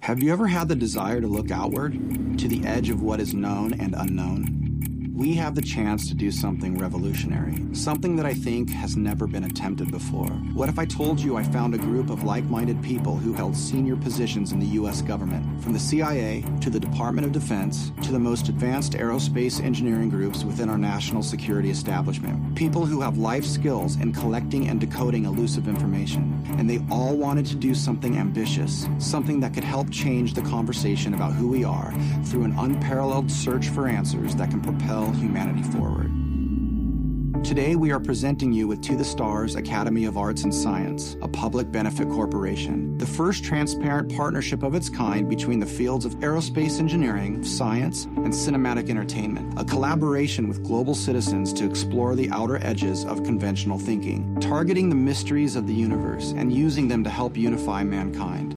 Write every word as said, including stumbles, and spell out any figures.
Have you ever had the desire to look outward, to the edge of what is known and unknown? We have the chance to do something revolutionary, something that I think has never been attempted before. What if I told you I found a group of like-minded people who held senior positions in the U S government, from the C I A to the Department of Defense to the most advanced aerospace engineering groups within our national security establishment, people who have life skills in collecting and decoding elusive information, and they all wanted to do something ambitious, something that could help change the conversation about who we are through an unparalleled search for answers that can propel humanity forward. Today, we are presenting you with To the Stars Academy of Arts and Science, a public benefit corporation, the first transparent partnership of its kind between the fields of aerospace engineering, science, and cinematic entertainment, a collaboration with global citizens to explore the outer edges of conventional thinking, targeting the mysteries of the universe and using them to help unify mankind.